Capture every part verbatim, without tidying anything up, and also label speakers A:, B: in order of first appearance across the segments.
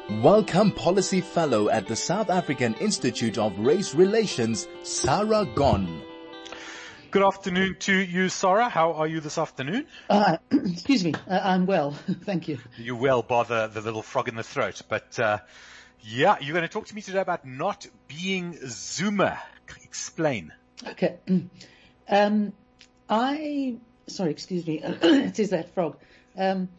A: Welcome Policy Fellow at the South African Institute of Race Relations, Sarah Gon.
B: Good afternoon to you, Sarah. How are you this afternoon?
C: Uh, excuse me. Uh, I'm well. Thank you.
B: You're well, bother the little frog in the throat. But, uh, yeah, you're going to talk to me today about not being Zuma. Explain.
C: Okay. Um, I, sorry, excuse me. It is that frog. Um,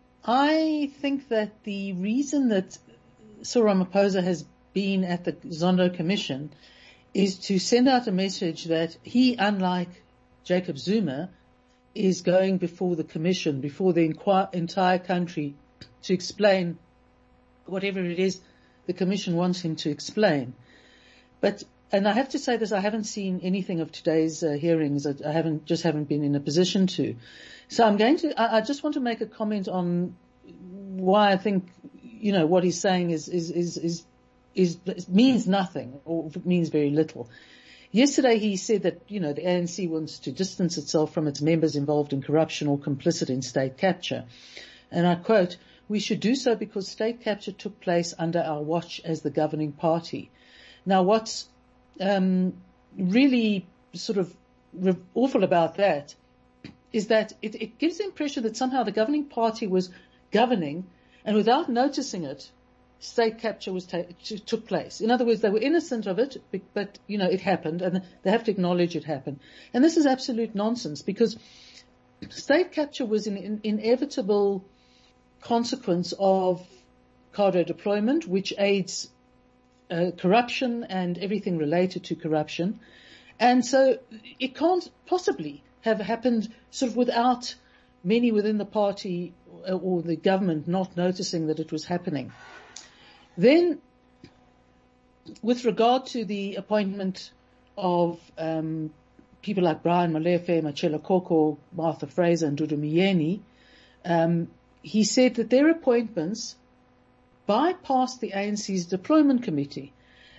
C: I think that the reason that Cyril Ramaphosa has been at the Zondo Commission is to send out a message that he, unlike Jacob Zuma, is going before the Commission, before the inqu- entire country, to explain whatever it is the Commission wants him to explain. But, and I have to say this, I haven't seen anything of today's uh, hearings. I, I haven't, just haven't been in a position to. So I'm going to, I, I just want to make a comment on why I think, you know, what he's saying is, is, is, is, is, means nothing or means very little. Yesterday he said that, you know, the A N C wants to distance itself from its members involved in corruption or complicit in state capture. And I quote, "We should do so because state capture took place under our watch as the governing party." Now what's um, really sort of re- awful about that is that it, it gives the impression that somehow the governing party was governing and without noticing it, state capture was ta- t- took place. In other words, they were innocent of it, but, you know, it happened and they have to acknowledge it happened. And this is absolute nonsense because state capture was an in- inevitable consequence of cadre deployment, which aids uh, corruption and everything related to corruption. And so it can't possibly have happened sort of without many within the party or the government not noticing that it was happening. Then, with regard to the appointment of um, people like Brian Molefe, Machela Koko, Martha Fraser and Dudu Myeni, um, he said that their appointments bypassed the A N C's deployment committee.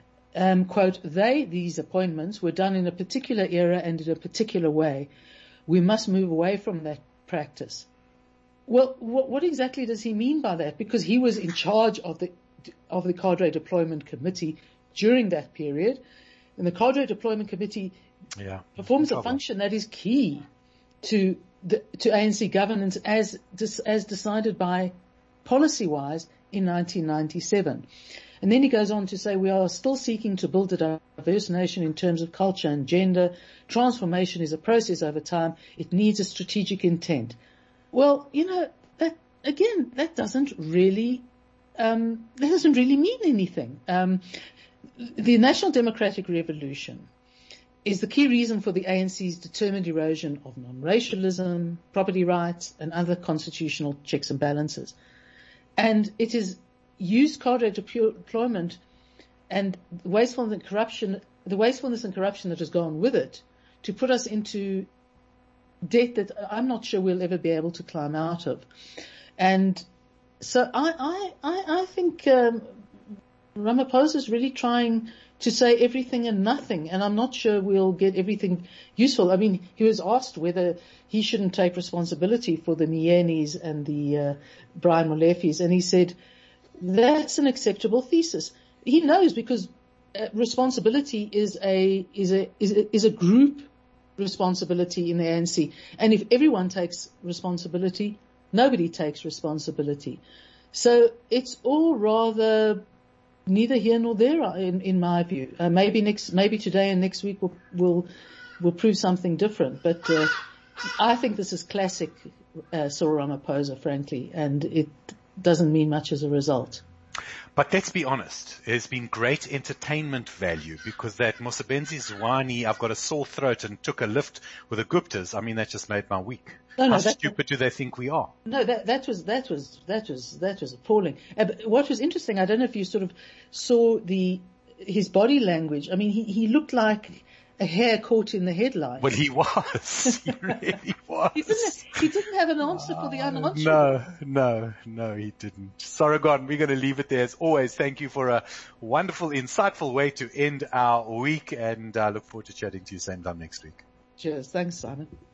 C: Um, quote, they, these appointments, were done in a particular era and in a particular way. We must move away from that practice. Well, what, what exactly does he mean by that? Because he was in charge of the of the cadre deployment committee during that period, and the cadre deployment committee
B: yeah,
C: performs a function that is key to the, to A N C governance as as decided by policy-wise in nineteen ninety-seven. And then he goes on to say, we are still seeking to build a diverse nation in terms of culture and gender. Transformation is a process over time. It needs a strategic intent. Well, you know, that, again, that doesn't really, um, that doesn't really mean anything. Um, the National Democratic Revolution is the key reason for the A N C's determined erosion of non-racialism, property rights, and other constitutional checks and balances. And it is used cadre deployment and wastefulness and corruption, the wastefulness and corruption that has gone with it to put us into debt that I'm not sure we'll ever be able to climb out of. And so I, I, I, I think um, Ramaphosa is really trying to say everything and nothing, and I'm not sure we'll get everything useful. I mean, he was asked whether he shouldn't take responsibility for the Myenis and the uh, Brian Molefes, and he said, that's an acceptable thesis. He knows because uh, responsibility is a is a is a, is a group responsibility in the A N C, and if everyone takes responsibility, nobody takes responsibility. So it's all rather neither here nor there, in, in my view. Uh, maybe next, maybe today and next week will will will prove something different. But uh, I think this is classic uh, Cyril Ramaphosa, frankly, and it doesn't mean much as a result.
B: But let's be honest, there's been great entertainment value because that Mosebenzi Zwane, I've got a sore throat and took a lift with the Guptas. I mean, that just made my week.
C: No, no,
B: How
C: that,
B: stupid do they think we are?
C: No, that, that was, that was, that was, that was appalling. Uh, but what was interesting, I don't know if you sort of saw the, his body language. I mean, he, he looked like a hare caught in the headline.
B: Well, he was. He really was.
C: He didn't, he didn't have an answer for the unanswerable.
B: No, no, no, he didn't. Sargon, we're going to leave it there as always. Thank you for a wonderful, insightful way to end our week, and I uh, look forward to chatting to you same time next week.
C: Cheers. Thanks, Simon.